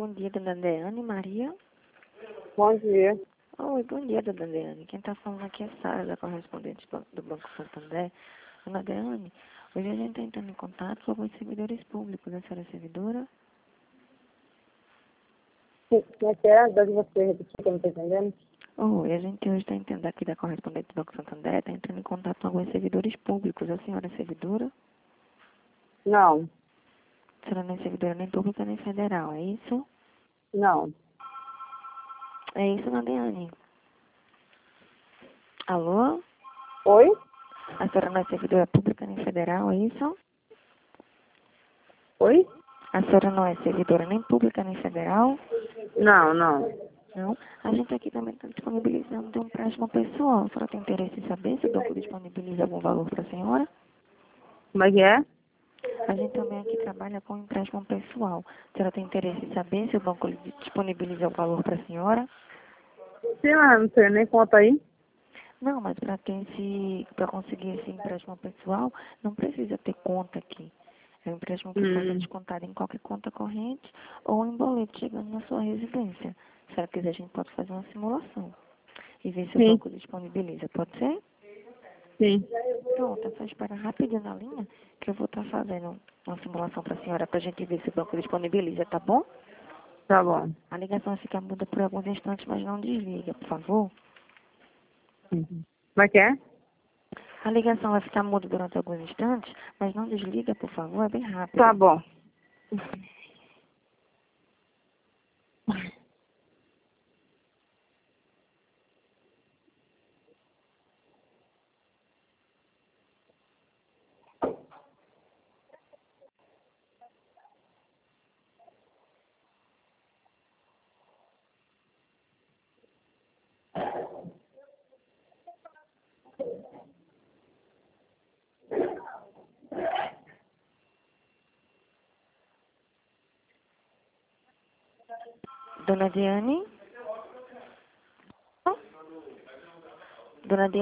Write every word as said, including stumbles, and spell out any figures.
bom dia, dona Deane Maria. Bom dia. Oi, bom dia, dona Deane. Quem está falando aqui é Sara, da correspondente do Banco Santander. Dona Deane, hoje a gente está entrando em contato com alguns servidores públicos. A senhora é servidora? Sim, como é que é? Dá de você repetir que eu não estou entendendo? Oi, a gente hoje está entrando aqui da correspondente do Banco Santander, está entrando em contato com alguns servidores públicos. A senhora é servidora? Não, A senhora não é servidora nem pública nem federal, é isso? não. É isso, dona Deane? Alô? Oi? A senhora não é servidora pública nem federal, é isso? Oi? A senhora não é servidora nem pública nem federal? Não, não. Não. A gente aqui também está disponibilizando de um empréstimo pessoal. A senhora tem interesse em saber se o banco disponibiliza algum valor para a senhora? Como é que é? A gente também aqui trabalha com empréstimo pessoal. A senhora tem interesse em saber se o banco lhe disponibiliza o valor para a senhora? Sim, mas não tem nem conta aí. Não, mas para ter esse, para conseguir esse empréstimo pessoal, não precisa ter conta aqui. É um empréstimo que pode ser Hum, descontado em qualquer conta corrente ou em boleto chegando na sua residência. Se ela quiser, a gente pode fazer uma simulação e ver se o sim, banco disponibiliza. Pode ser? sim. Pronto, é só esperar rapidinho na linha que eu vou estar fazendo uma simulação para a senhora para a gente ver se o banco disponibiliza, tá bom? Tá bom. A ligação vai ficar muda por alguns instantes, mas não desliga, por favor. Uhum. Como é que é? A ligação vai ficar muda durante alguns instantes, mas não desliga, por favor, é bem Tá rápido. bom. Dona Diane? Dona Diane?